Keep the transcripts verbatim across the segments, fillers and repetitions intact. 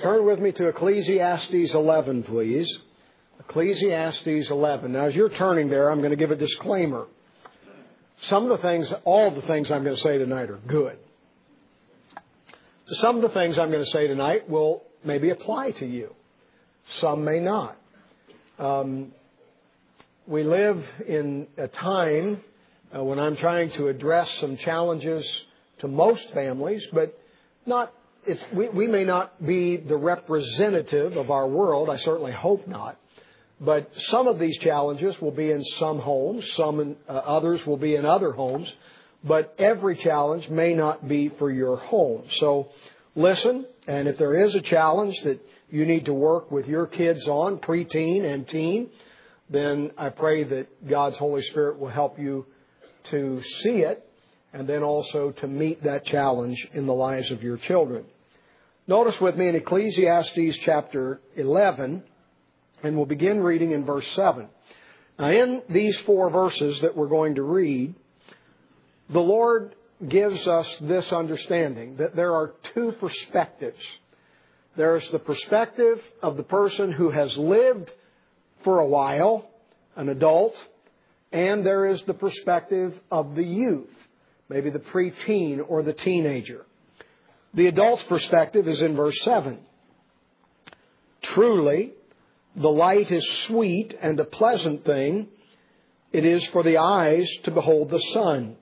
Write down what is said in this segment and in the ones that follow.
Turn with me to Ecclesiastes eleven, please. Ecclesiastes eleven. Now, as you're turning there, I'm going to give a disclaimer. Some of the things, all the things I'm going to say tonight are good. Some of the things I'm going to say tonight will maybe apply to you. Some may not. Um, we live in a time uh, when I'm trying to address some challenges to most families, but not. It's, we, we may not be the representative of our world. I certainly hope not. But some of these challenges will be in some homes. Some in, uh, others will be in other homes. But every challenge may not be for your home. So listen, and if there is a challenge that you need to work with your kids on, preteen and teen, then I pray that God's Holy Spirit will help you to see it and then also to meet that challenge in the lives of your children. Notice with me in Ecclesiastes chapter eleven, and we'll begin reading in verse seven. Now, in these four verses that we're going to read, the Lord gives us this understanding that there are two perspectives. There's the perspective of the person who has lived for a while, an adult, and there is the perspective of the youth, maybe the preteen or the teenager. The adult's perspective is in verse seven. Truly, the light is sweet and a pleasant thing. It is for the eyes to behold the sun.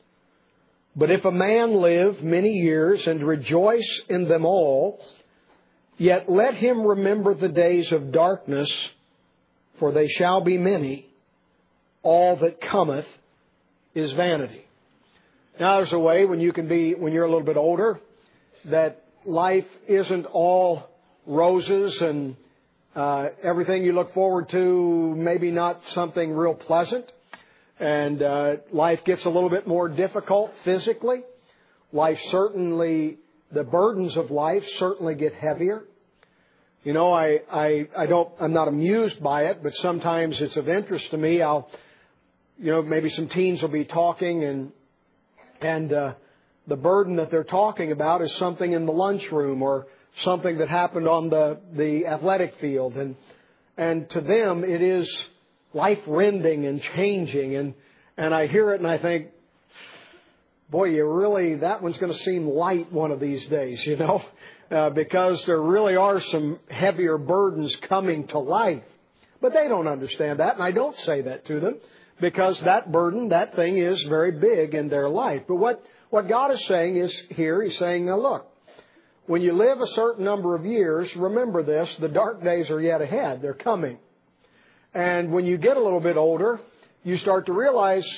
But if a man live many years and rejoice in them all, yet let him remember the days of darkness, for they shall be many. All that cometh is vanity. Now, there's a way when you can be, when you're a little bit older, that life isn't all roses and uh, everything you look forward to, maybe not something real pleasant. And uh, life gets a little bit more difficult physically. Life certainly, the burdens of life certainly get heavier. You know, I, I, I don't, I'm not amused by it, but sometimes it's of interest to me. I'll, you know, maybe some teens will be talking and, and, uh, the burden that they're talking about is something in the lunchroom or something that happened on the, the athletic field. And, and to them, it is life-rending and changing. And, and I hear it and I think, boy, you really, that one's going to seem light one of these days, you know, uh, because there really are some heavier burdens coming to life. But they don't understand that. And I don't say that to them because that burden, that thing is very big in their life. But what What God is saying is here, He's saying, now look, when you live a certain number of years, remember this, the dark days are yet ahead. They're coming. And when you get a little bit older, you start to realize,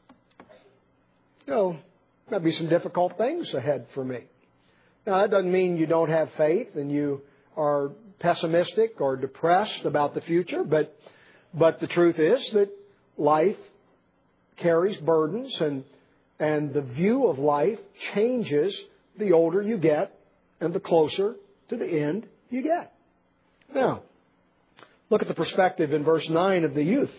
you know, there'll be some difficult things ahead for me. Now, that doesn't mean you don't have faith and you are pessimistic or depressed about the future, but, but the truth is that life carries burdens and And the view of life changes the older you get and the closer to the end you get. Now, look at the perspective in verse nine of the youth.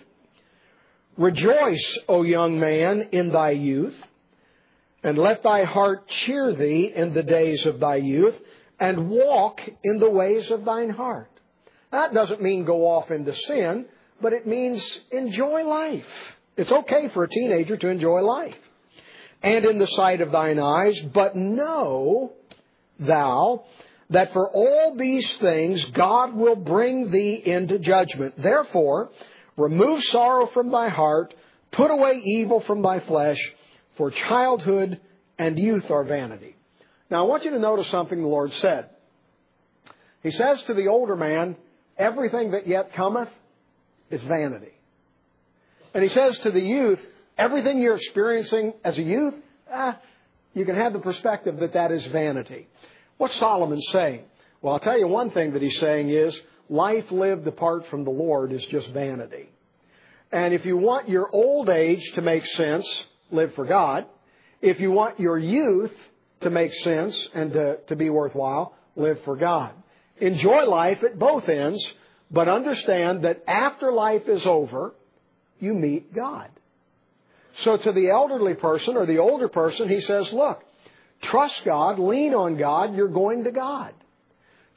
Rejoice, O young man, in thy youth, and let thy heart cheer thee in the days of thy youth, and walk in the ways of thine heart. That doesn't mean go off into sin, but it means enjoy life. It's okay for a teenager to enjoy life. And in the sight of thine eyes, but know thou that for all these things God will bring thee into judgment. Therefore, remove sorrow from thy heart, put away evil from thy flesh, for childhood and youth are vanity. Now, I want you to notice something the Lord said. He says to the older man, everything that yet cometh is vanity. And He says to the youth, everything you're experiencing as a youth, ah, you can have the perspective that that is vanity. What's Solomon saying? Well, I'll tell you one thing that he's saying is life lived apart from the Lord is just vanity. And if you want your old age to make sense, live for God. If you want your youth to make sense and to, to be worthwhile, live for God. Enjoy life at both ends, but understand that after life is over, you meet God. So to the elderly person or the older person, he says, look, trust God, lean on God, you're going to God.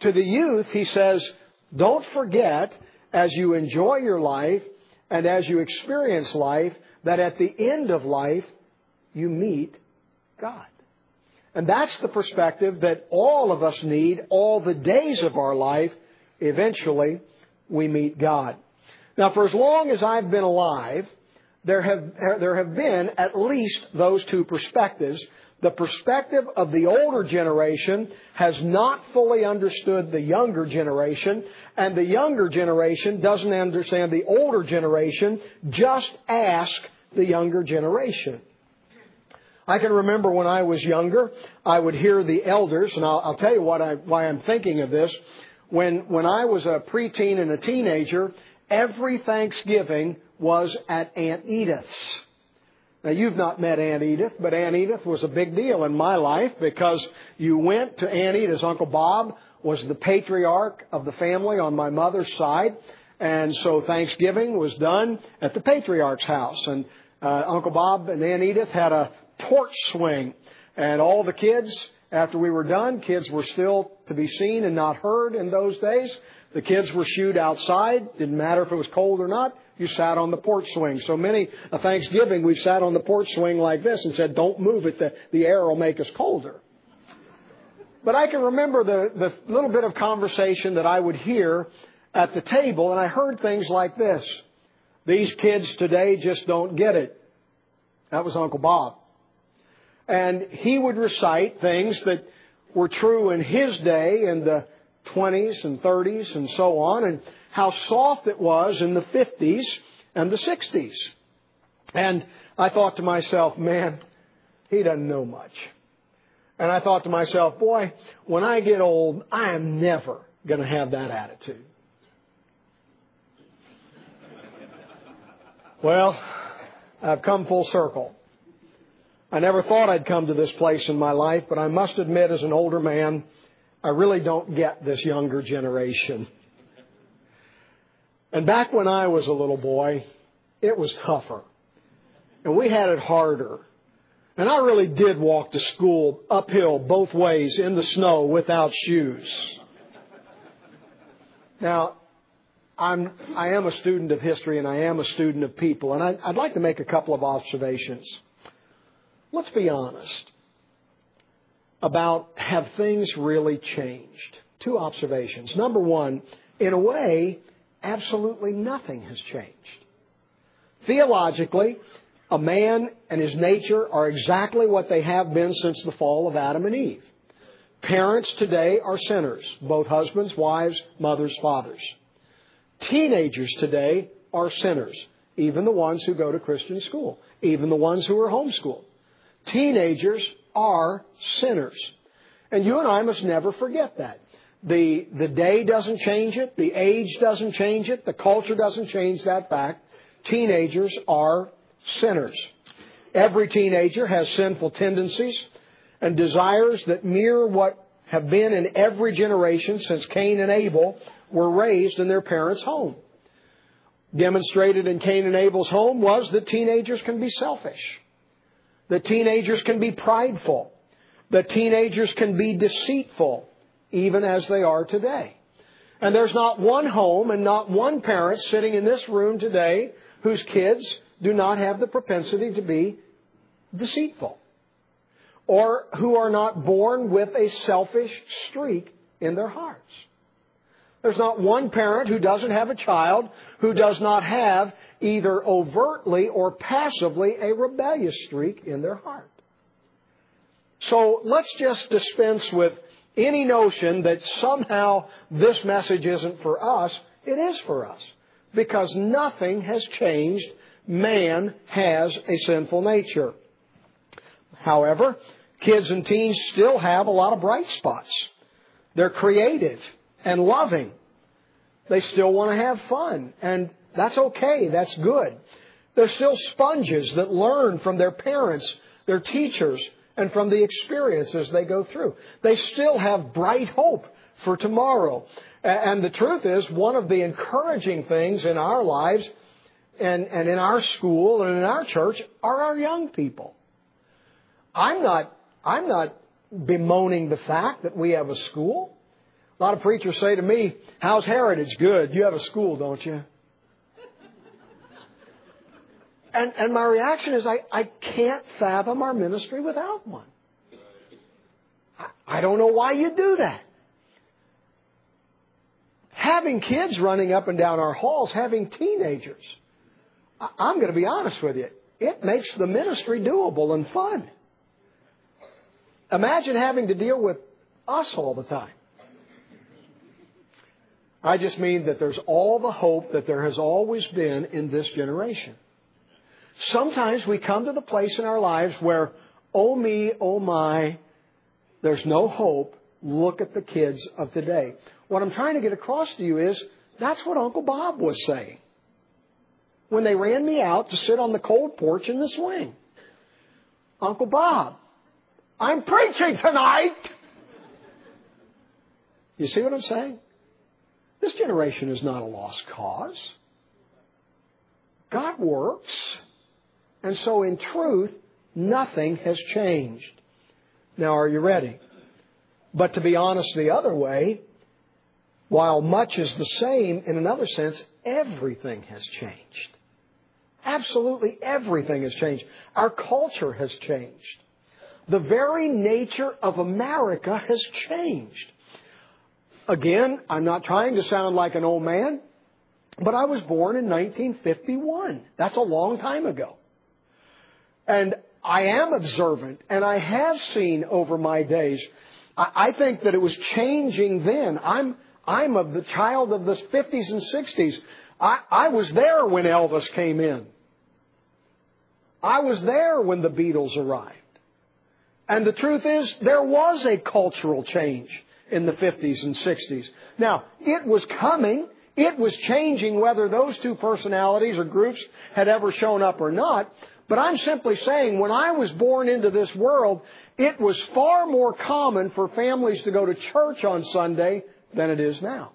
To the youth, he says, don't forget, as you enjoy your life and as you experience life, that at the end of life, you meet God. And that's the perspective that all of us need all the days of our life. Eventually, we meet God. Now, for as long as I've been alive, there have, there have been at least those two perspectives. The perspective of the older generation has not fully understood the younger generation, and the younger generation doesn't understand the older generation. Just ask the younger generation. I can remember when I was younger, I would hear the elders, and I'll, I'll tell you what I, why I'm thinking of this. When, when I was a preteen and a teenager, every Thanksgiving was at Aunt Edith's. Now, you've not met Aunt Edith, but Aunt Edith was a big deal in my life because you went to Aunt Edith's. Uncle Bob was the patriarch of the family on my mother's side. And so Thanksgiving was done at the patriarch's house. And uh, Uncle Bob and Aunt Edith had a porch swing. And all the kids, after we were done, kids were still to be seen and not heard in those days. The kids were shooed outside. Didn't matter if it was cold or not. You sat on the porch swing. So many a Thanksgiving we've sat on the porch swing like this and said, don't move it. The, the air will make us colder. But I can remember the, the little bit of conversation that I would hear at the table, and I heard things like this. These kids today just don't get it. That was Uncle Bob. And he would recite things that were true in his day in the twenties and thirties and so on, and how soft it was in the fifties and the sixties. And I thought to myself, man, he doesn't know much. And I thought to myself, boy, when I get old, I am never going to have that attitude. Well, I've come full circle. I never thought I'd come to this place in my life, but I must admit, as an older man, I really don't get this younger generation. And back when I was a little boy, it was tougher. And we had it harder. And I really did walk to school uphill both ways in the snow without shoes. Now, I'm, I am a student of history and I am a student of people. And I, I'd like to make a couple of observations. Let's be honest about, have things really changed? Two observations. Number one, in a way, absolutely nothing has changed. Theologically, a man and his nature are exactly what they have been since the fall of Adam and Eve. Parents today are sinners, both husbands, wives, mothers, fathers. Teenagers today are sinners, even the ones who go to Christian school, even the ones who are homeschooled. Teenagers are sinners. And you and I must never forget that. The, the day doesn't change it. The age doesn't change it. The culture doesn't change that fact. Teenagers are sinners. Every teenager has sinful tendencies and desires that mirror what have been in every generation since Cain and Abel were raised in their parents' home. Demonstrated in Cain and Abel's home was that teenagers can be selfish. That teenagers can be prideful. That teenagers can be deceitful, even as they are today. And there's not one home and not one parent sitting in this room today whose kids do not have the propensity to be deceitful, or who are not born with a selfish streak in their hearts. There's not one parent who doesn't have a child who does not have either overtly or passively a rebellious streak in their heart. So let's just dispense with any notion that somehow this message isn't for us. It is for us, because nothing has changed. Man has a sinful nature. However, kids and teens still have a lot of bright spots. They're creative and loving. They still want to have fun, and that's okay. That's good. They're still sponges that learn from their parents, their teachers, and from the experiences they go through. They still have bright hope for tomorrow. And the truth is, one of the encouraging things in our lives and, and in our school and in our church are our young people. I'm not, I'm not bemoaning the fact that we have a school. A lot of preachers say to me, how's Heritage? Good. You have a school, don't you? And, and my reaction is I, I can't fathom our ministry without one. I, I don't know why you do that. Having kids running up and down our halls, having teenagers, I, I'm going to be honest with you, it makes the ministry doable and fun. Imagine having to deal with us all the time. I just mean that there's all the hope that there has always been in this generation. Sometimes we come to the place in our lives where, oh me, oh my, there's no hope. Look at the kids of today. What I'm trying to get across to you is that's what Uncle Bob was saying when they ran me out to sit on the cold porch in the swing. Uncle Bob, I'm preaching tonight. You see what I'm saying? This generation is not a lost cause. God works. And so in truth, nothing has changed. Now, are you ready? But to be honest the other way, while much is the same, in another sense, everything has changed. Absolutely everything has changed. Our culture has changed. The very nature of America has changed. Again, I'm not trying to sound like an old man, but I was born in nineteen fifty-one. That's a long time ago. And I am observant, and I have seen over my days. I think that it was changing then. I'm I'm of the child of the fifties and sixties. I, I was there when Elvis came in. I was there when the Beatles arrived. And the truth is, there was a cultural change in the fifties and sixties. Now, it was coming. It was changing whether those two personalities or groups had ever shown up or not. But I'm simply saying, when I was born into this world, it was far more common for families to go to church on Sunday than it is now.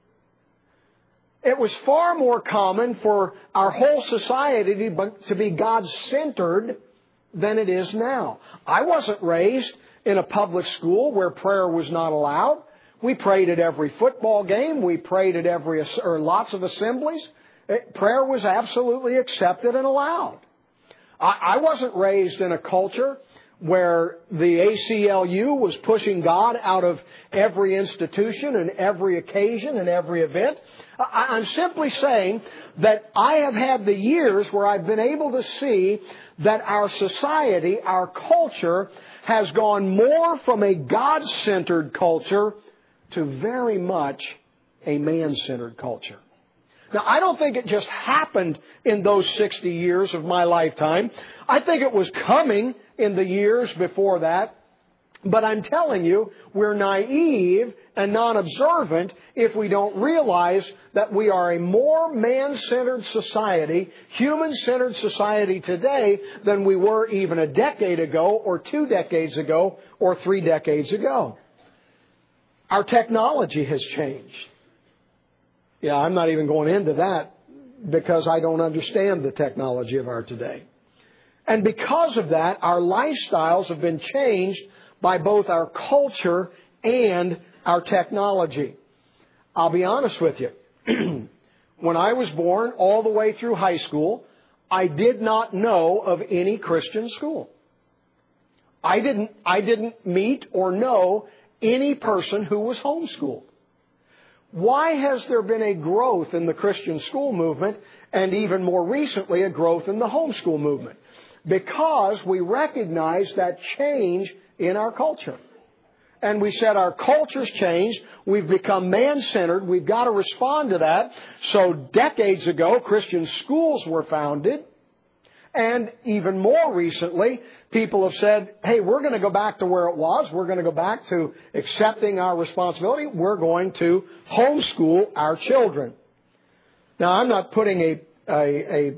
It was far more common for our whole society to be God-centered than it is now. I wasn't raised in a public school where prayer was not allowed. We prayed at every football game. We prayed at every or lots of assemblies. Prayer was absolutely accepted and allowed. I wasn't raised in a culture where the A C L U was pushing God out of every institution and every occasion and every event. I'm simply saying that I have had the years where I've been able to see that our society, our culture, has gone more from a God-centered culture to very much a man-centered culture. Now, I don't think it just happened in those sixty years of my lifetime. I think it was coming in the years before that. But I'm telling you, we're naive and non-observant if we don't realize that we are a more man-centered society, human-centered society today than we were even a decade ago or two decades ago or three decades ago. Our technology has changed. Yeah, I'm not even going into that because I don't understand the technology of our today. And because of that, our lifestyles have been changed by both our culture and our technology. I'll be honest with you. When I was born, all the way through high school, I did not know of any Christian school. I didn't, I didn't meet or know any person who was homeschooled. Why has there been a growth in the Christian school movement and even more recently a growth in the homeschool movement? Because we recognize that change in our culture. And we said our culture's changed. We've become man-centered. We've got to respond to that. So decades ago, Christian schools were founded. And even more recently, people have said, hey, we're going to go back to where it was. We're going to go back to accepting our responsibility. We're going to homeschool our children. Now, I'm not putting a, a, a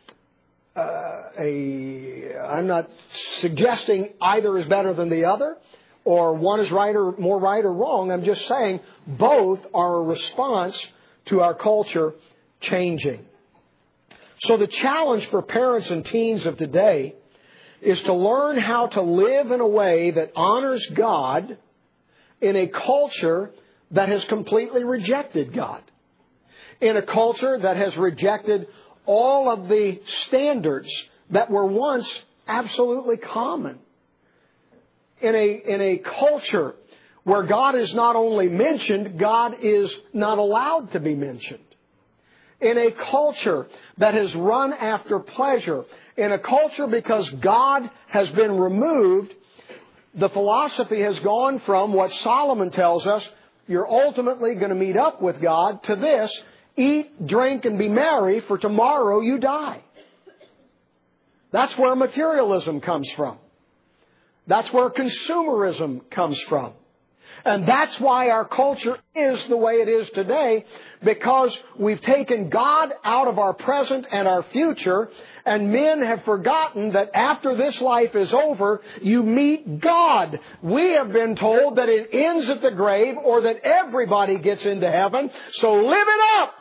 Uh, a, I'm not suggesting either is better than the other or one is right or more right or wrong. I'm just saying both are a response to our culture changing. So the challenge for parents and teens of today is to learn how to live in a way that honors God in a culture that has completely rejected God. In a culture that has rejected all of the standards that were once absolutely common. In a, in a culture where God is not only mentioned, God is not allowed to be mentioned. In a culture that has run after pleasure. In a culture because God has been removed, the philosophy has gone from what Solomon tells us, you're ultimately going to meet up with God, to this, eat, drink, and be merry, for tomorrow you die. That's where materialism comes from. That's where consumerism comes from. And that's why our culture is the way it is today, because we've taken God out of our present and our future, and men have forgotten that after this life is over, you meet God. We have been told that it ends at the grave, or that everybody gets into heaven, so live it up!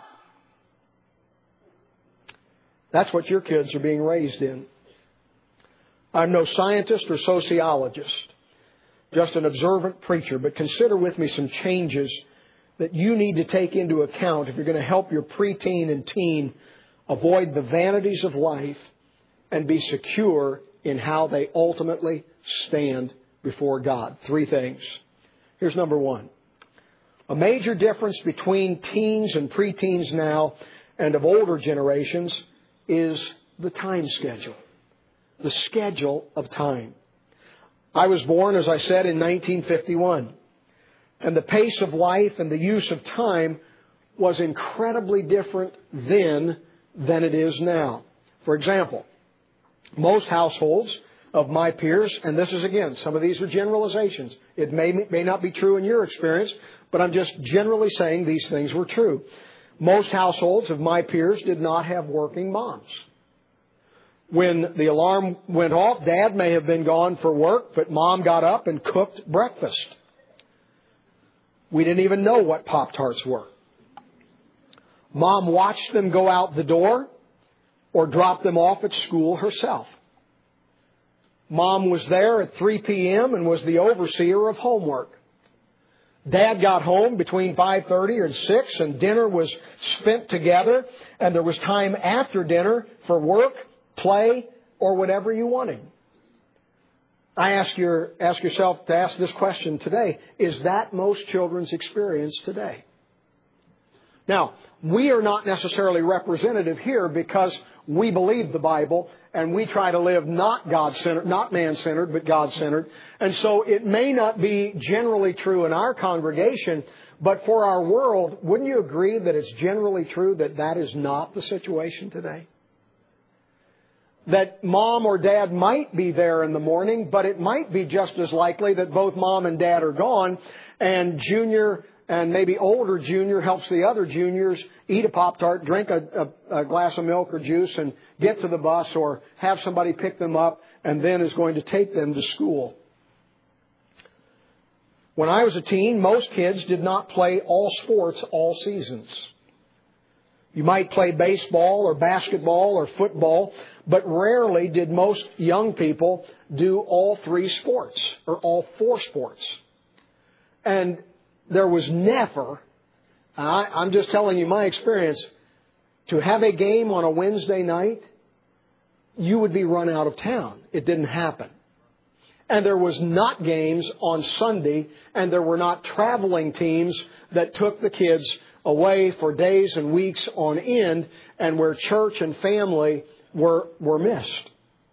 That's what your kids are being raised in. I'm no scientist or sociologist, just an observant preacher, but consider with me some changes that you need to take into account if you're going to help your preteen and teen avoid the vanities of life and be secure in how they ultimately stand before God. Three things. Here's number one. A major difference between teens and preteens now and of older generations is the time schedule. The schedule of time. I was born, as I said, in nineteen fifty-one. And the pace of life and the use of time was incredibly different then than it is now. For example, most households of my peers, and this is again, some of these are generalizations. It may, may not be true in your experience, but I'm just generally saying these things were true. Most households of my peers did not have working moms. When the alarm went off, Dad may have been gone for work, but Mom got up and cooked breakfast. We didn't even know what Pop-Tarts were. Mom watched them go out the door or dropped them off at school herself. Mom was there at three p.m. and was the overseer of homework. Dad got home between five thirty and six, and dinner was spent together, and there was time after dinner for work, play, or whatever you wanted. I ask your ask yourself to ask this question today. Is that most children's experience today? Now, we are not necessarily representative here because we believe the Bible and we try to live not God-centered, not man-centered, but God-centered. And so it may not be generally true in our congregation, but for our world, wouldn't you agree that it's generally true that that is not the situation today? That mom or dad might be there in the morning, but it might be just as likely that both mom and dad are gone, and junior and maybe older junior helps the other juniors eat a Pop-Tart, drink a, a, a glass of milk or juice, and get to the bus, or have somebody pick them up, and then is going to take them to school. When I was a teen, most kids did not play all sports all seasons. You might play baseball or basketball or football, but rarely did most young people do all three sports or all four sports. And there was never, I, I'm just telling you my experience, to have a game on a Wednesday night, you would be run out of town. It didn't happen. And there was not games on Sunday, and there were not traveling teams that took the kids away for days and weeks on end, and where church and family were were missed.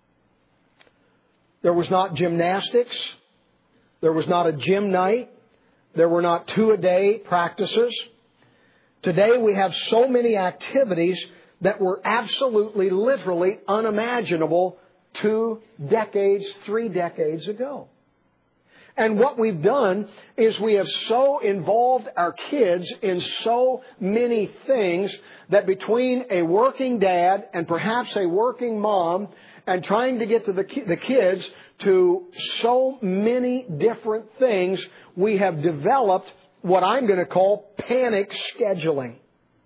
There was not gymnastics. There was not a gym night. There were not two-a-day practices. Today we have so many activities that were absolutely, literally unimaginable two decades, three decades ago. And what we've done is we have so involved our kids in so many things that between a working dad and perhaps a working mom and trying to get to the, ki- the kids to so many different things, we have developed what I'm going to call panic scheduling.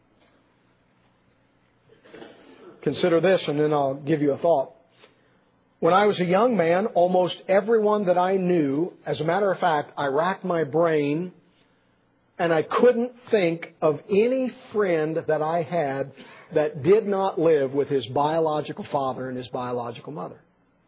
Consider this, and then I'll give you a thought. When I was a young man, almost everyone that I knew, as a matter of fact, I racked my brain And I couldn't think of any friend that I had that did not live with his biological father and his biological mother.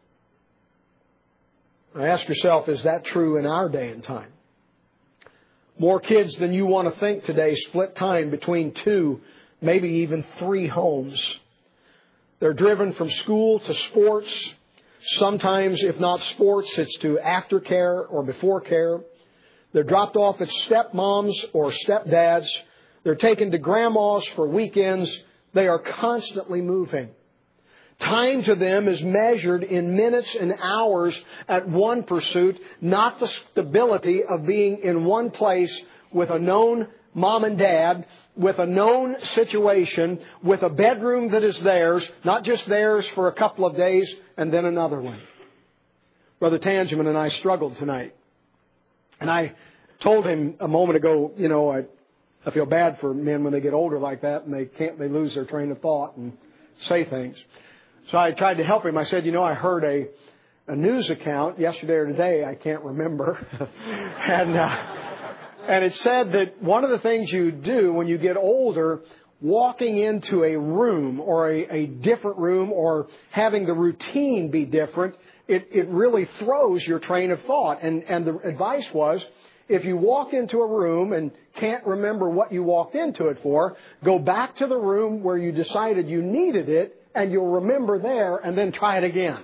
Now ask yourself, is that true in our day and time? More kids than you want to think today split time between two, maybe even three homes. They're driven from school to sports. Sometimes, if not sports, it's to aftercare or before care. They're dropped off at stepmoms or stepdads. They're taken to grandma's for weekends. They are constantly moving. Time to them is measured in minutes and hours at one pursuit, not the stability of being in one place with a known mom and dad, with a known situation, with a bedroom that is theirs, not just theirs for a couple of days and then another one. Brother Tangeman and I struggled tonight. And I told him a moment ago, you know, I, I feel bad for men when they get older like that and they can't, they lose their train of thought and say things. So I tried to help him. I said, you know, I heard a, a news account yesterday or today, I can't remember. and, uh, and it said that one of the things you do when you get older, walking into a room or a, a different room or having the routine be different, it, it really throws your train of thought. And, and the advice was, if you walk into a room and can't remember what you walked into it for, go back to the room where you decided you needed it, and you'll remember there, and then try it again.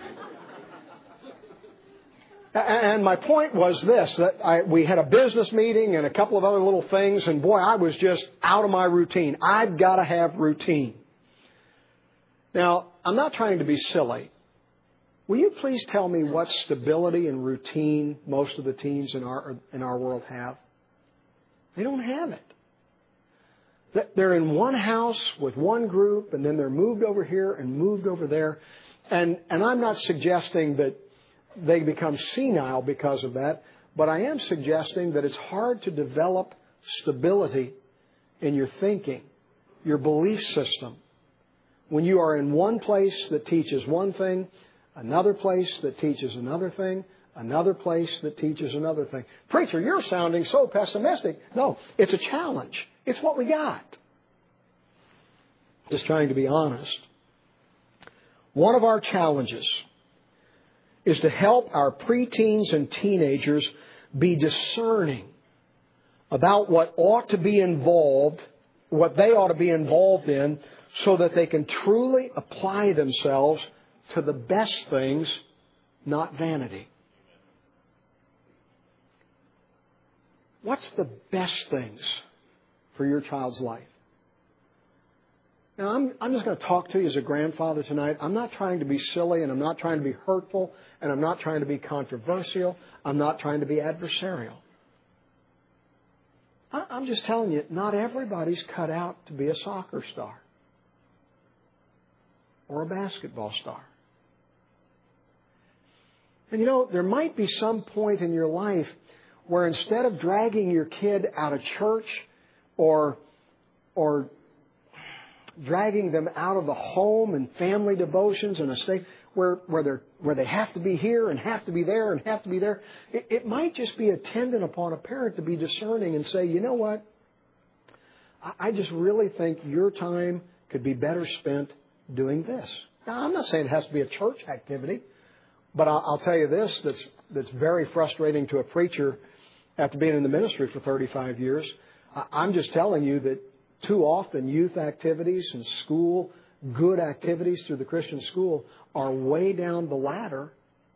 And my point was this, that I, we had a business meeting and a couple of other little things, and boy, I was just out of my routine. I've got to have routine. Now, I'm not trying to be silly. Will you please tell me what stability and routine most of the teens in our in our world have? They don't have it. They're in one house with one group, and then they're moved over here and moved over there. And, and I'm not suggesting that they become senile because of that, but I am suggesting that it's hard to develop stability in your thinking, your belief system, when you are in one place that teaches one thing, another place that teaches another thing, another place that teaches another thing. Preacher, you're sounding so pessimistic. No, it's a challenge. It's what we got. Just trying to be honest. One of our challenges is to help our preteens and teenagers be discerning about what ought to be involved, what they ought to be involved in, so that they can truly apply themselves to the best things, not vanity. What's the best things for your child's life? Now, I'm, I'm just going to talk to you as a grandfather tonight. I'm not trying to be silly, and I'm not trying to be hurtful, and I'm not trying to be controversial. I'm not trying to be adversarial. I, I'm just telling you, not everybody's cut out to be a soccer star or a basketball star. And you know, there might be some point in your life where instead of dragging your kid out of church or or dragging them out of the home and family devotions and a state where where they where they have to be here and have to be there and have to be there, it, it might just be attendant upon a parent to be discerning and say, you know what, I, I just really think your time could be better spent doing this. Now, I'm not saying it has to be a church activity, but I'll, I'll tell you this that's that's very frustrating to a preacher after being in the ministry for thirty-five years. I, I'm just telling you that too often youth activities and school, good activities through the Christian school are way down the ladder.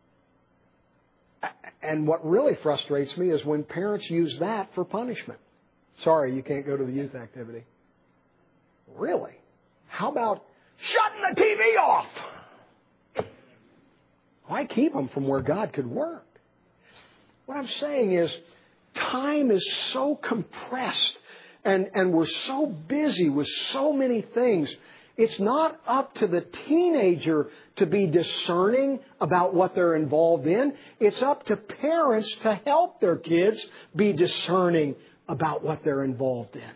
And what really frustrates me is when parents use that for punishment. Sorry, you can't go to the youth activity. Really? How about shutting the T V off? Why keep them from where God could work? What I'm saying is time is so compressed and, and we're so busy with so many things. It's not up to the teenager to be discerning about what they're involved in. It's up to parents to help their kids be discerning about what they're involved in.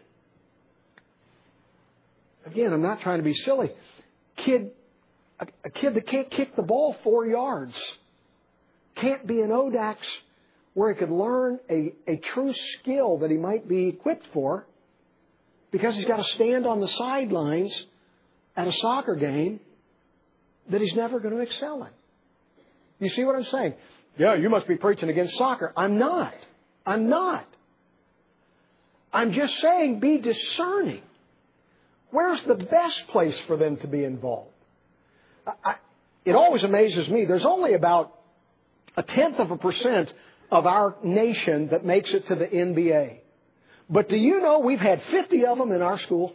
Again, I'm not trying to be silly. Kid, a, a kid that can't kick the ball four yards can't be an O D A C where he could learn a, a true skill that he might be equipped for, because he's got to stand on the sidelines at a soccer game that he's never going to excel in. You see what I'm saying? Yeah, you must be preaching against soccer. I'm not. I'm not. I'm just saying be discerning. Where's the best place for them to be involved? I, I, it always amazes me. There's only about a tenth of a percent of our nation that makes it to the N B A. But do you know we've had fifty of them in our school?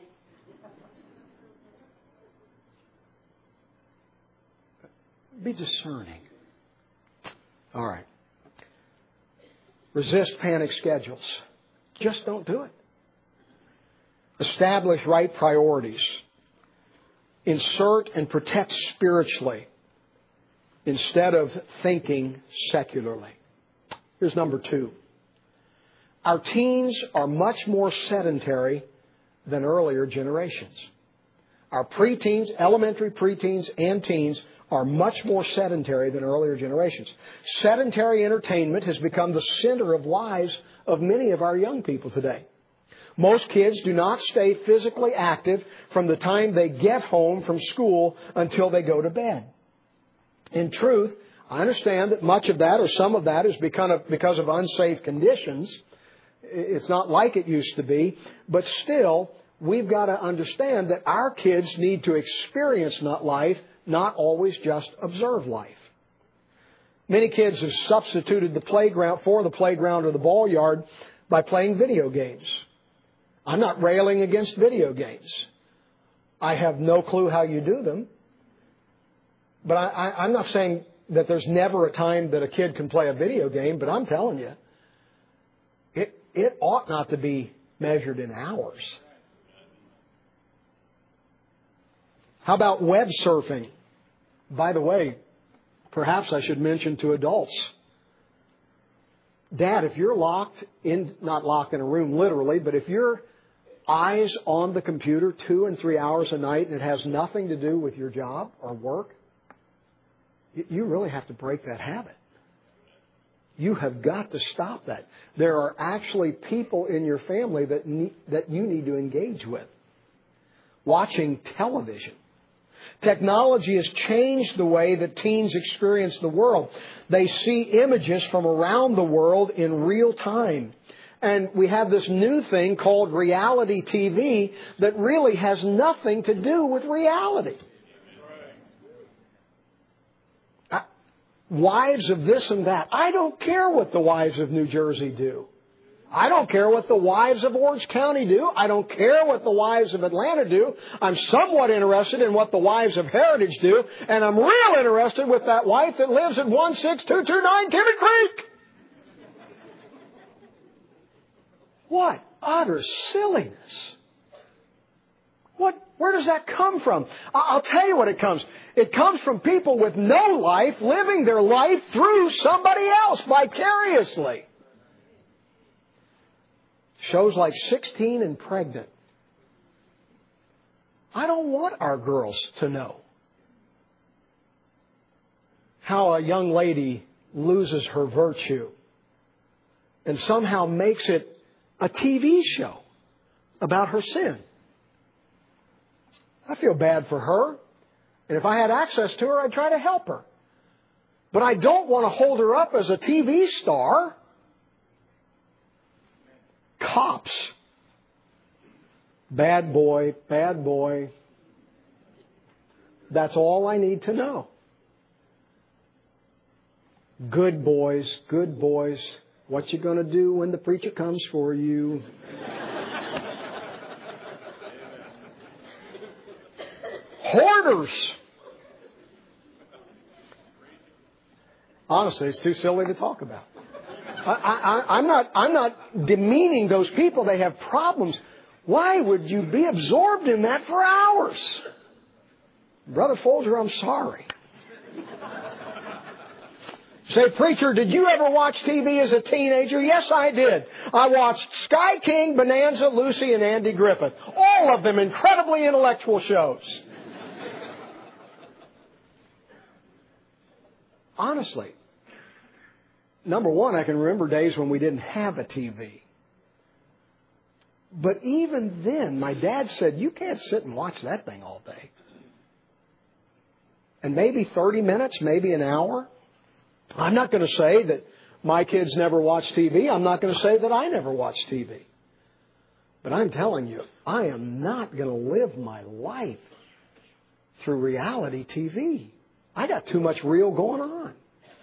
Be discerning. All right. Resist panic schedules. Just don't do it. Establish right priorities. Insert and protect spiritually instead of thinking secularly. Here's number two. Our teens are much more sedentary than earlier generations. Our preteens, elementary preteens, and teens are much more sedentary than earlier generations. Sedentary entertainment has become the center of lives of many of our young people today. Most kids do not stay physically active from the time they get home from school until they go to bed. In truth, I understand that much of that or some of that is because of unsafe conditions. It's not like it used to be, but still, we've got to understand that our kids need to experience not life, not always just observe life. Many kids have substituted the playground for the playground or the ball yard by playing video games. I'm not railing against video games. I have no clue how you do them. But I, I, I'm not saying that there's never a time that a kid can play a video game, but I'm telling you, it, it ought not to be measured in hours. How about web surfing? By the way, perhaps I should mention to adults. Dad, if you're locked in, not locked in a room literally, but if your eyes on the computer two and three hours a night and it has nothing to do with your job or work, you really have to break that habit. You have got to stop that. There are actually people in your family that need, that you need to engage with. Watching television. Technology has changed the way that teens experience the world. They see images from around the world in real time. And we have this new thing called reality T V that really has nothing to do with reality. Uh, wives of this and that. I don't care what the wives of New Jersey do. I don't care what the wives of Orange County do. I don't care what the wives of Atlanta do. I'm somewhat interested in what the wives of Heritage do. And I'm real interested with that wife that lives at one six two two nine Timmy Creek. What utter silliness. What, where does that come from? I'll tell you what it comes. It comes from people with no life living their life through somebody else vicariously. Shows like sixteen and Pregnant. I don't want our girls to know how a young lady loses her virtue and somehow makes it a T V show about her sin. I feel bad for her. And if I had access to her, I'd try to help her. But I don't want to hold her up as a T V star. Cops. Bad boy, bad boy. That's all I need to know. Good boys, good boys. What you going to do when the preacher comes for you? Hoarders. Honestly, it's too silly to talk about. I, I, I'm not, I'm not demeaning those people. They have problems. Why would you be absorbed in that for hours? Brother Folger, I'm sorry. Say, preacher, did you ever watch T V as a teenager? Yes, I did. I watched Sky King, Bonanza, Lucy, and Andy Griffith. All of them incredibly intellectual shows. Honestly. number one, I can remember days when we didn't have a T V. But even then, my dad said, you can't sit and watch that thing all day. And maybe thirty minutes, maybe an hour. I'm not going to say that my kids never watch T V. I'm not going to say that I never watch T V. But I'm telling you, I am not going to live my life through reality T V. I got too much real going on.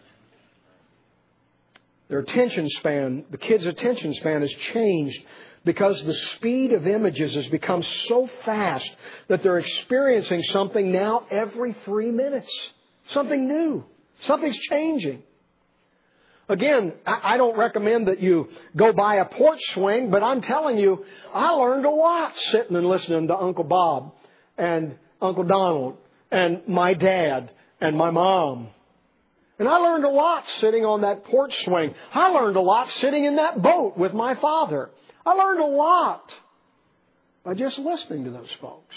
Their attention span, the kids' attention span has changed because the speed of images has become so fast that they're experiencing something now every three minutes. Something new. Something's changing. Again, I don't recommend that you go buy a porch swing, but I'm telling you, I learned a lot sitting and listening to Uncle Bob and Uncle Donald and my dad and my mom. And I learned a lot sitting on that porch swing. I learned a lot sitting in that boat with my father. I learned a lot by just listening to those folks.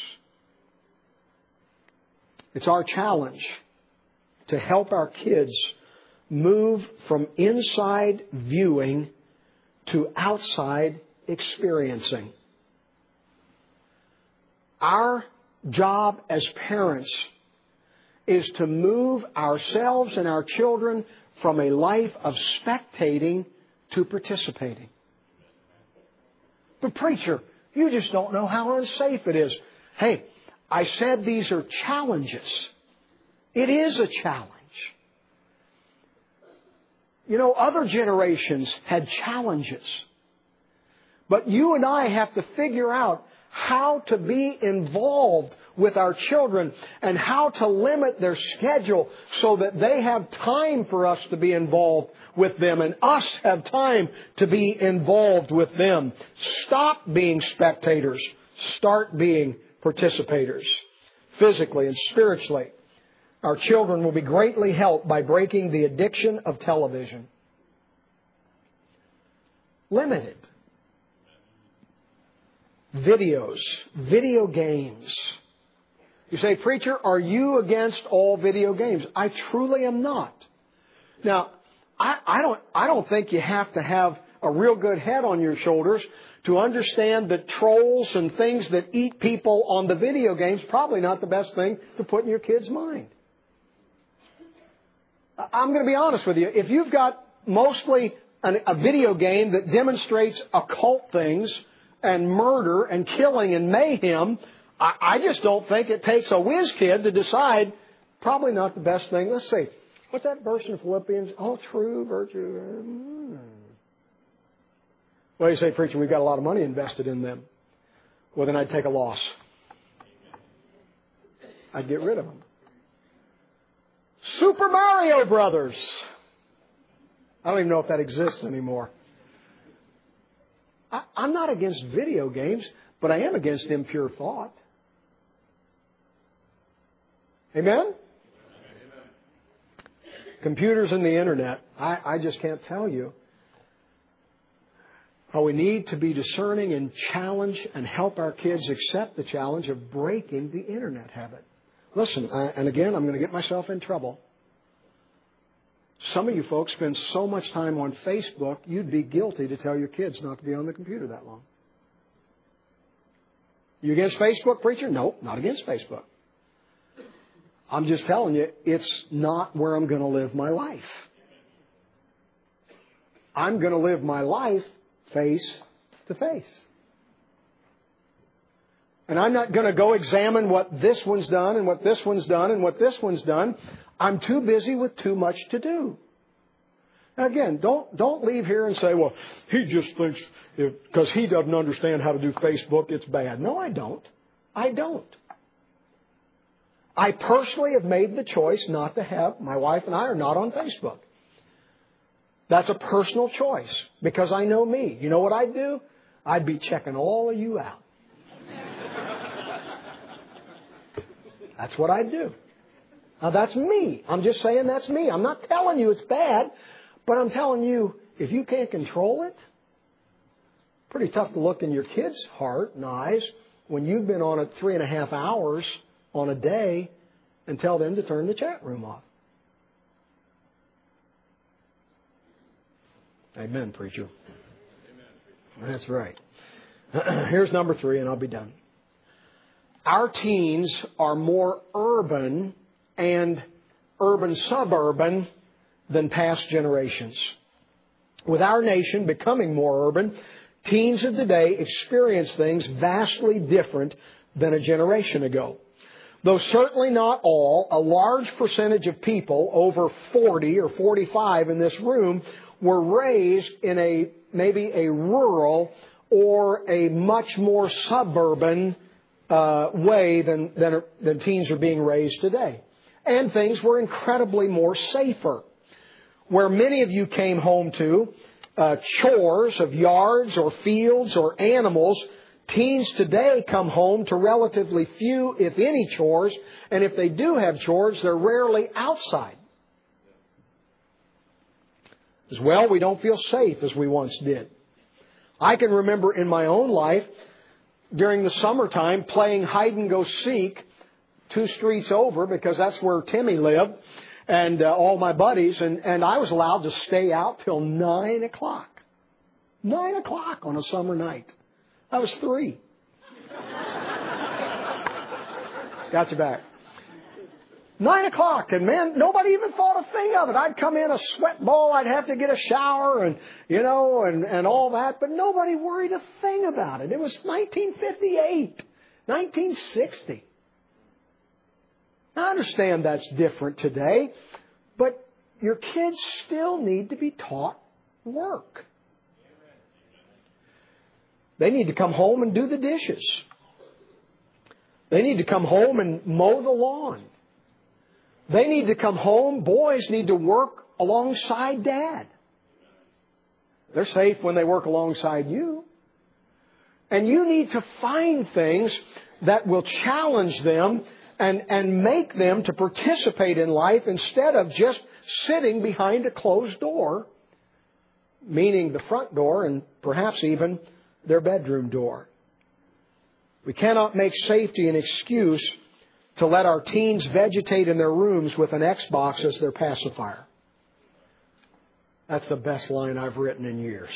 It's our challenge to help our kids move from inside viewing to outside experiencing. Our job as parents is to move ourselves and our children from a life of spectating to participating. But preacher, you just don't know how unsafe it is. Hey, I said these are challenges. It is a challenge. You know, other generations had challenges. But you and I have to figure out how to be involved with our children and how to limit their schedule so that they have time for us to be involved with them and us have time to be involved with them. Stop being spectators. Start being participators. Physically and spiritually, our children will be greatly helped by breaking the addiction of television. Limit it. Videos, video games. You say, preacher, are you against all video games? I truly am not. Now, I, I don't, I don't think you have to have a real good head on your shoulders to understand that trolls and things that eat people on the video games probably not the best thing to put in your kid's mind. I'm going to be honest with you. If you've got mostly an, a video game that demonstrates occult things and murder and killing and mayhem, I, I just don't think it takes a whiz kid to decide probably not the best thing. Let's see. What's that verse in Philippians? All true virtue. Hmm. Well, you say, preacher, we've got a lot of money invested in them. Well, then I'd take a loss. I'd get rid of them. Super Mario Brothers. I don't even know if that exists anymore. I, I'm not against video games, but I am against impure thought. Amen? Amen. Computers and the Internet. I, I just can't tell you how we need to be discerning and challenge and help our kids accept the challenge of breaking the Internet habit. Listen, I, and again, I'm going to get myself in trouble. Some of you folks spend so much time on Facebook, you'd be guilty to tell your kids not to be on the computer that long. You against Facebook, preacher? No, not against Facebook. I'm just telling you, it's not where I'm going to live my life. I'm going to live my life face to face. And I'm not going to go examine what this one's done and what this one's done and what this one's done. I'm too busy with too much to do. Now again, don't don't leave here and say, well, he just thinks because he doesn't understand how to do Facebook, it's bad. No, I don't. I don't. I personally have made the choice not to have, my wife and I are not on Facebook. That's a personal choice because I know me. You know what I'd do? I'd be checking all of you out. That's what I'd do. Now, that's me. I'm just saying that's me. I'm not telling you it's bad, but I'm telling you, if you can't control it, pretty tough to look in your kid's heart and eyes when you've been on it three and a half hours on a day and tell them to turn the chat room off. Amen, preacher. That's right. Here's number three, and I'll be done. Our teens are more urban and urban-suburban than past generations. With our nation becoming more urban, teens of today experience things vastly different than a generation ago. Though certainly not all, a large percentage of people, over forty or forty-five in this room, were raised in a maybe a rural or a much more suburban uh, way than, than, than teens are being raised today. And things were incredibly more safer. Where many of you came home to uh, chores of yards or fields or animals, teens today come home to relatively few, if any, chores. And if they do have chores, they're rarely outside. As well, we don't feel safe as we once did. I can remember in my own life, during the summertime, playing hide and go seek two streets over, because that's where Timmy lived, and uh, all my buddies, and, and I was allowed to stay out till nine o'clock. Nine o'clock on a summer night. I was three. Got you back. Nine o'clock, and man, nobody even thought a thing of it. I'd come in a sweat ball, I'd have to get a shower, and you know, and, and all that, but nobody worried a thing about it. It was nineteen fifty-eight, nineteen sixty. I understand that's different today, but your kids still need to be taught work. They need to come home and do the dishes. They need to come home and mow the lawn. They need to come home. Boys need to work alongside Dad. They're safe when they work alongside you. And you need to find things that will challenge them and, and make them to participate in life instead of just sitting behind a closed door, meaning the front door and perhaps even their bedroom door. We cannot make safety an excuse to let our teens vegetate in their rooms with an Xbox as their pacifier. That's the best line I've written in years.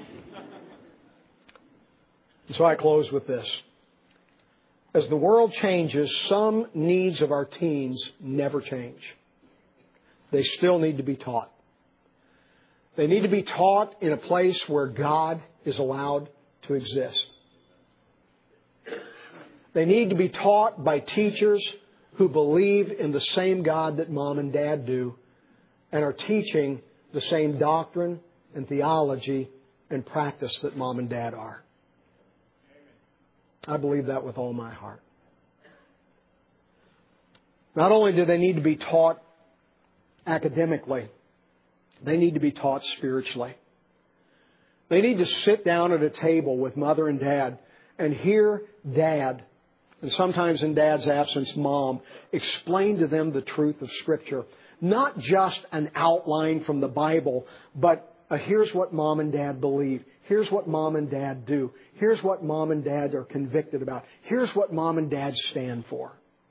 And so I close with this. As the world changes, some needs of our teens never change. They still need to be taught. They need to be taught in a place where God is allowed to exist. They need to be taught by teachers who believe in the same God that Mom and Dad do and are teaching the same doctrine and theology and practice that Mom and Dad are. I believe that with all my heart. Not only do they need to be taught academically, they need to be taught spiritually. They need to sit down at a table with Mother and Dad and hear Dad, and sometimes in Dad's absence, Mom, explain to them the truth of Scripture. Not just an outline from the Bible, but uh, here's what Mom and Dad believe. Here's what Mom and Dad do. Here's what Mom and Dad are convicted about. Here's what Mom and Dad stand for.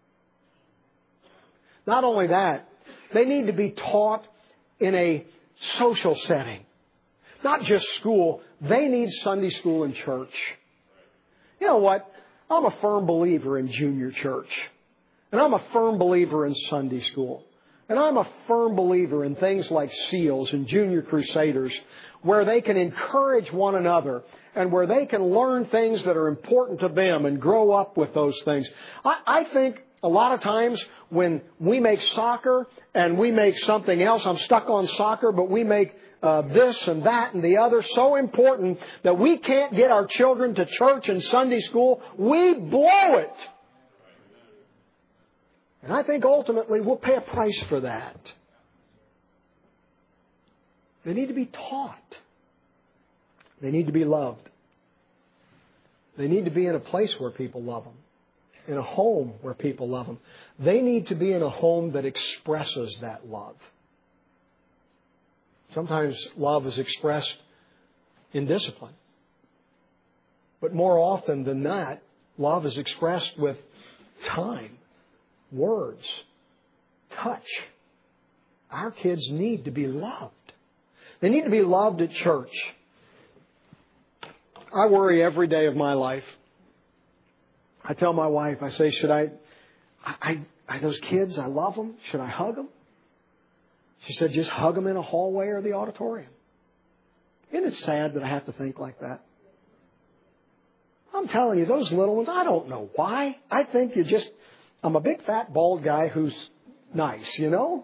Not only that, they need to be taught in a social setting. Not just school. They need Sunday school and church. You know what? I'm a firm believer in junior church. And I'm a firm believer in Sunday school. And I'm a firm believer in things like SEALs and Junior Crusaders, where they can encourage one another and where they can learn things that are important to them and grow up with those things. I, I think a lot of times when we make soccer and we make something else, I'm stuck on soccer, but we make Uh, this and that and the other, so important that we can't get our children to church and Sunday school, we blow it. And I think ultimately we'll pay a price for that. They need to be taught. They need to be loved. They need to be in a place where people love them. In a home where people love them. They need to be in a home that expresses that love. Sometimes love is expressed in discipline. But more often than that, love is expressed with time, words, touch. Our kids need to be loved. They need to be loved at church. I worry every day of my life. I tell my wife, I say, should I, I, I those kids, I love them. Should I hug them? She said, just hug them in a hallway or the auditorium. Isn't it sad that I have to think like that? I'm telling you, those little ones, I don't know why. I think you just, I'm a big fat bald guy who's nice, you know?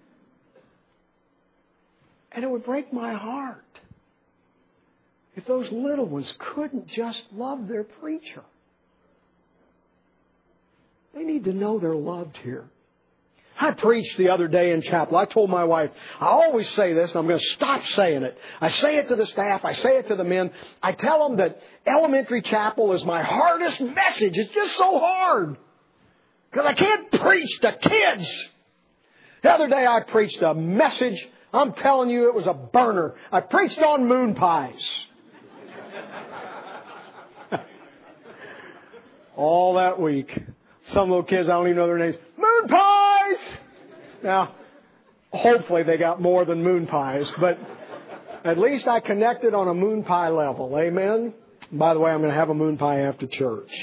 And it would break my heart if those little ones couldn't just love their preacher. They need to know they're loved here. I preached the other day in chapel. I told my wife, I always say this, and I'm going to stop saying it. I say it to the staff. I say it to the men. I tell them that elementary chapel is my hardest message. It's just so hard. Because I can't preach to kids. The other day I preached a message. I'm telling you, it was a burner. I preached on moon pies. All that week. Some little kids, I don't even know their names. Moon pies! Now, hopefully they got more than moon pies, but at least I connected on a moon pie level. Amen? By the way, I'm going to have a moon pie after church.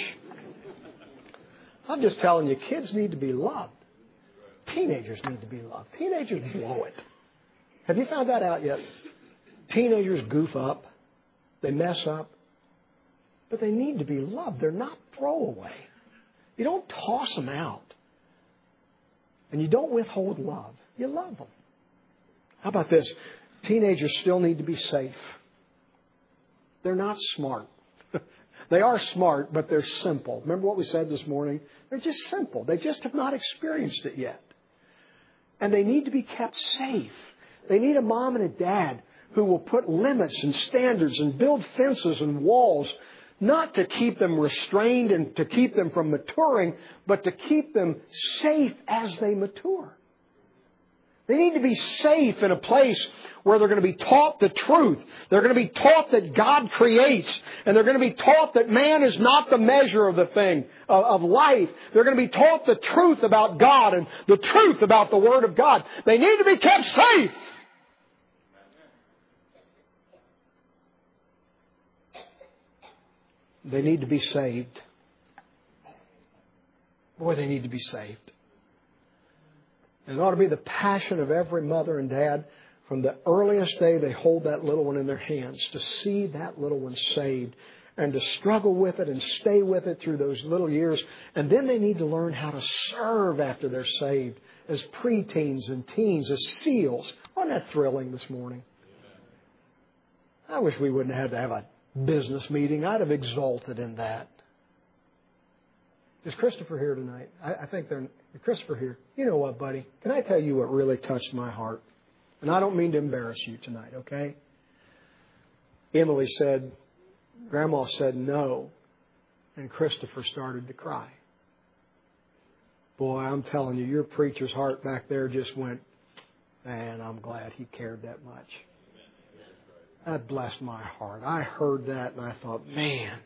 I'm just telling you, kids need to be loved. Teenagers need to be loved. Teenagers blow it. Have you found that out yet? Teenagers goof up. They mess up. But they need to be loved. They're not throwaway. You don't toss them out. And you don't withhold love. You love them. How about this? Teenagers still need to be safe. They're not smart. They are smart, but they're simple. Remember what we said this morning? They're just simple. They just have not experienced it yet. And they need to be kept safe. They need a mom and a dad who will put limits and standards and build fences and walls, not to keep them restrained and to keep them from maturing, but to keep them safe as they mature. They need to be safe in a place where they're going to be taught the truth. They're going to be taught that God creates. And they're going to be taught that man is not the measure of the thing, of, of life. They're going to be taught the truth about God and the truth about the Word of God. They need to be kept safe. They need to be saved. Boy, they need to be saved. And it ought to be the passion of every mother and dad from the earliest day they hold that little one in their hands to see that little one saved and to struggle with it and stay with it through those little years. And then they need to learn how to serve after they're saved as preteens and teens, as SEALs. Wasn't that thrilling this morning? I wish we wouldn't have to have a business meeting. I'd have exulted in that. Is Christopher here tonight? I, I think they're... Christopher here. You know what, buddy? Can I tell you what really touched my heart? And I don't mean to embarrass you tonight, okay? Emily said, Grandma said no. And Christopher started to cry. Boy, I'm telling you, your preacher's heart back there just went, man, I'm glad he cared that much. That blessed my heart. I heard that and I thought, man,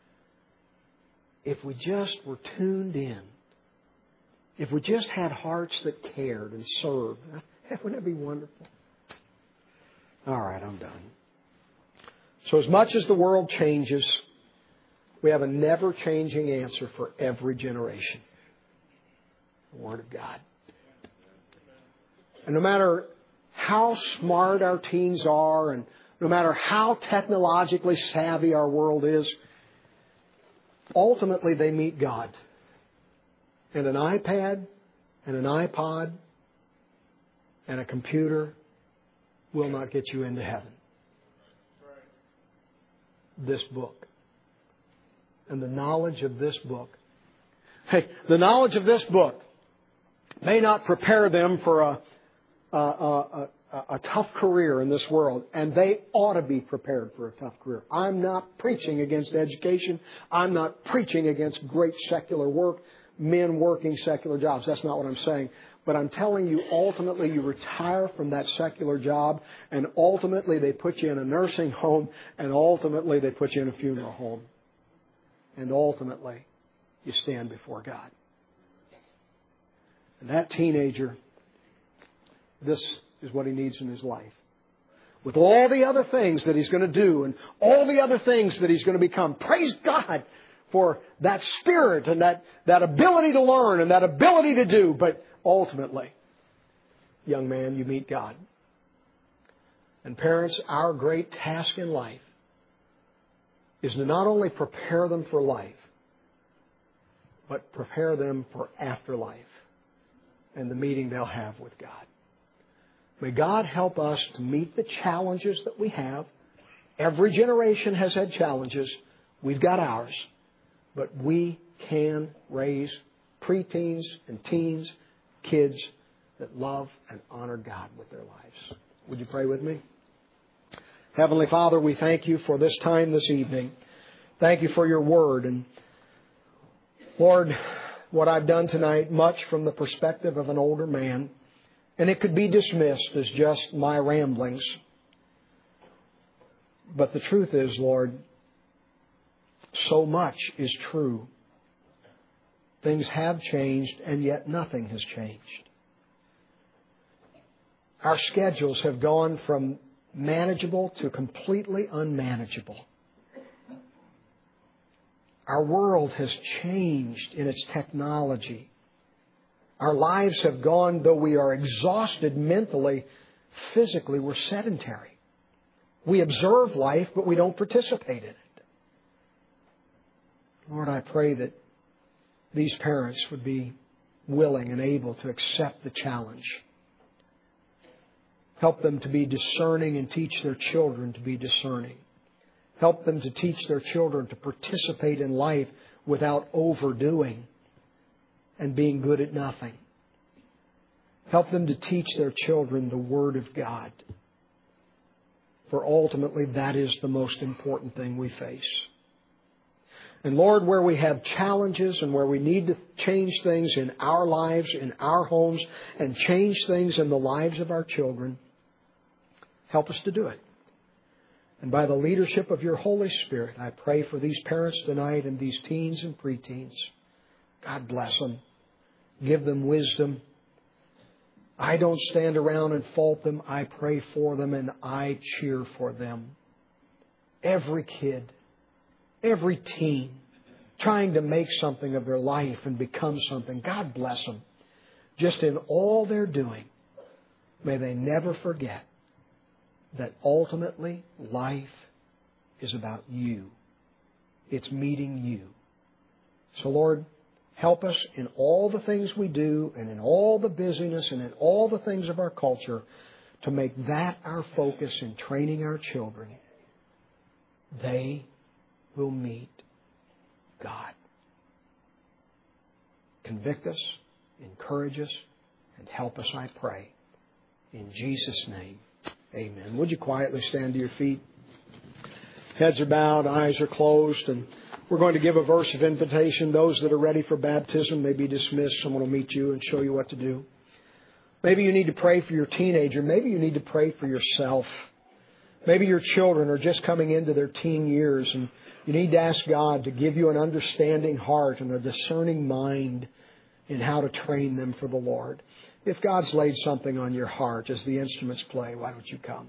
if we just were tuned in, if we just had hearts that cared and served, wouldn't that be wonderful? All right, I'm done. So as much as the world changes, we have a never-changing answer for every generation. The Word of God. And no matter how smart our teens are and no matter how technologically savvy our world is, ultimately they meet God. And an iPad and an iPod and a computer will not get you into heaven. This book. And the knowledge of this book. Hey, the knowledge of this book may not prepare them for a, a, a, a, a tough career in this world. And they ought to be prepared for a tough career. I'm not preaching against education. I'm not preaching against great secular work. Men working secular jobs. That's not what I'm saying. But I'm telling you, ultimately you retire from that secular job and ultimately they put you in a nursing home and ultimately they put you in a funeral home. And ultimately you stand before God. And that teenager, this is what he needs in his life. with all the other things that He's going to do and all the other things that He's going to become. Praise God for that spirit and that, that ability to learn and that ability to do. But ultimately, young man, you meet God. And parents, our great task in life is to not only prepare them for life, but prepare them for afterlife and the meeting they'll have with God. May God help us to meet the challenges that we have. Every generation has had challenges. We've got ours. But we can raise preteens and teens, kids that love and honor God with their lives. Would you pray with me? Heavenly Father, we thank You for this time this evening. Thank You for Your Word. And Lord, what I've done tonight, much from the perspective of an older man, and it could be dismissed as just my ramblings. But the truth is, Lord, so much is true. Things have changed, and yet nothing has changed. Our schedules have gone from manageable to completely unmanageable. Our world has changed in its technology. Our lives have gone, though we are exhausted mentally, physically, we're sedentary. We observe life, but we don't participate in it. Lord, I pray that these parents would be willing and able to accept the challenge. Help them to be discerning and teach their children to be discerning. Help them to teach their children to participate in life without overdoing and being good at nothing. Help them to teach their children the Word of God. For ultimately, that is the most important thing we face. And Lord, where we have challenges and where we need to change things in our lives, in our homes, and change things in the lives of our children, help us to do it. And by the leadership of Your Holy Spirit, I pray for these parents tonight and these teens and preteens. God bless them. Give them wisdom. I don't stand around and fault them. I pray for them and I cheer for them. Every kid, every teen, trying to make something of their life and become something. God bless them. Just in all they're doing, may they never forget that ultimately life is about You. It's meeting You. So Lord, help us in all the things we do and in all the busyness and in all the things of our culture to make that our focus in training our children. They will meet God. Convict us, encourage us, and help us, I pray. In Jesus' name, amen. Would you quietly stand to your feet? Heads are bowed, eyes are closed, and we're going to give a verse of invitation. Those that are ready for baptism may be dismissed. Someone will meet you and show you what to do. Maybe you need to pray for your teenager. Maybe you need to pray for yourself. Maybe your children are just coming into their teen years and you need to ask God to give you an understanding heart and a discerning mind in how to train them for the Lord. If God's laid something on your heart as the instruments play, why don't you come?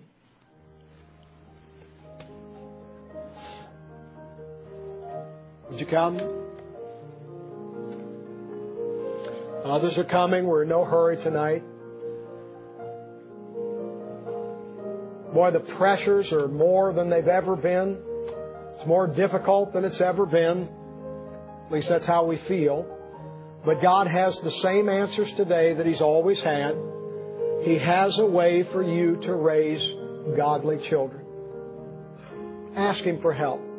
Would you come? Others are coming. We're in no hurry tonight. Boy, the pressures are more than they've ever been. It's more difficult than it's ever been. At least that's how we feel. But God has the same answers today that He's always had. He has a way for you to raise godly children. Ask Him for help.